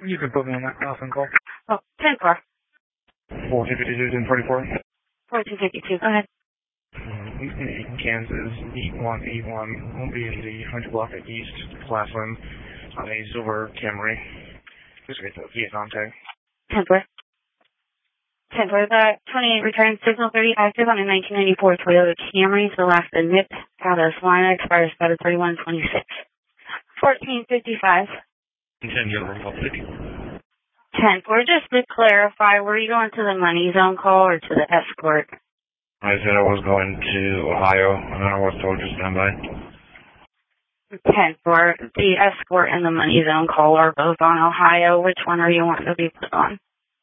You can put me on that Alpha call. Oh, 10-4. 4252 and 44. 4252, go ahead. Kansas, 8181, will be in the 100 block at East Classland on a silver Camry. Just get the Vietnam tag. 10-4. 10-4, the 28 return signal 30 active on a 1994 Toyota Camry. The last NIP out of Salina expires about a 3126. 1455. 10 Yellow Republic. 10-4, just to clarify, were you going to the money zone call or to the escort? I said I was going to Ohio, and I was told to stand by. 10-4, the escort and the money zone call are both on Ohio. Which one are you wanting to be put on?